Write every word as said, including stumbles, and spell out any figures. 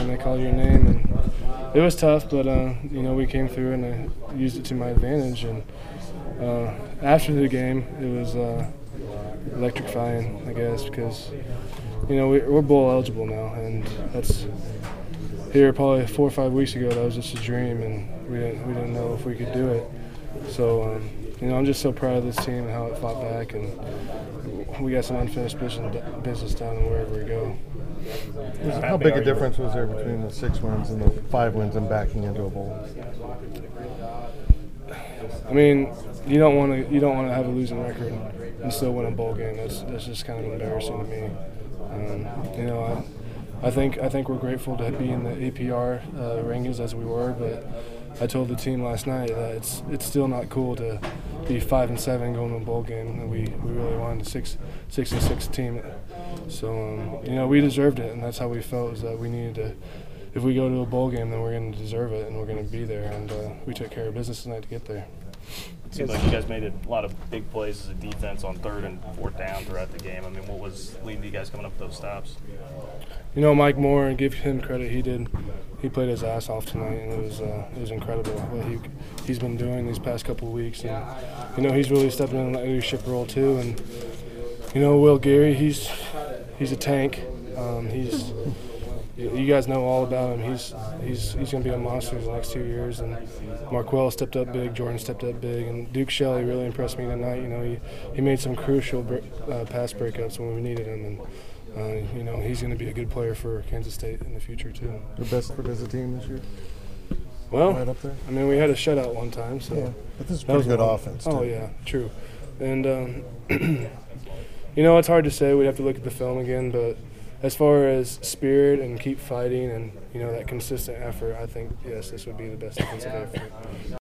and they call your name, and it was tough, but uh, you know, we came through and I used it to my advantage. And uh, after the game, it was uh, electrifying, I guess, because you know we, we're bowl eligible now, and that's here probably four or five weeks ago. That was just a dream, and we didn't we didn't know if we could do it. So um, you know, I'm just so proud of this team and how it fought back, and we got some unfinished business business down wherever we go. How big a difference was there between the six wins and the five wins and backing into a bowl? I mean, you don't want to you don't want to have a losing record and still win a bowl game. That's that's just kind of embarrassing to me. Um, you know, I, I think I think we're grateful to be in the A P R uh, rankings as we were, but I told the team last night that it's it's still not cool to be five and seven going to a bowl game. And we, we really wanted a six six and six team. So um, you know, we deserved it, and that's how we felt, is that we needed to. If we go to a bowl game, then we're going to deserve it, and we're going to be there. And uh, we took care of business tonight to get there. It seemed like you guys made a lot of big plays as a defense on third and fourth down throughout the game. I mean, what was leading to you guys coming up with those stops? You know, Mike Moore, and give him credit, he did. He played his ass off tonight, and it was uh, it was incredible what he he's been doing these past couple of weeks. And you know, he's really stepping in that leadership role too. And you know, Will Gary, he's he's a tank. Um, he's you guys know all about him. He's he's he's going to be a monster the next two years. And Marquell stepped up big, Jordan stepped up big, and Duke Shelley really impressed me tonight. You know, he he made some crucial uh, pass breakups when we needed him, and uh, you know, he's going to be a good player for Kansas State in the future too. The best effort as a team this year? Well, right up there? I mean, we had a shutout one time, so yeah, but this is pretty good one. offense too. Oh yeah, true. And um, you know, it's hard to say. We'd have to look at the film again, but as far as spirit and keep fighting and, you know, that consistent effort, I think, yes, this would be the best defensive effort.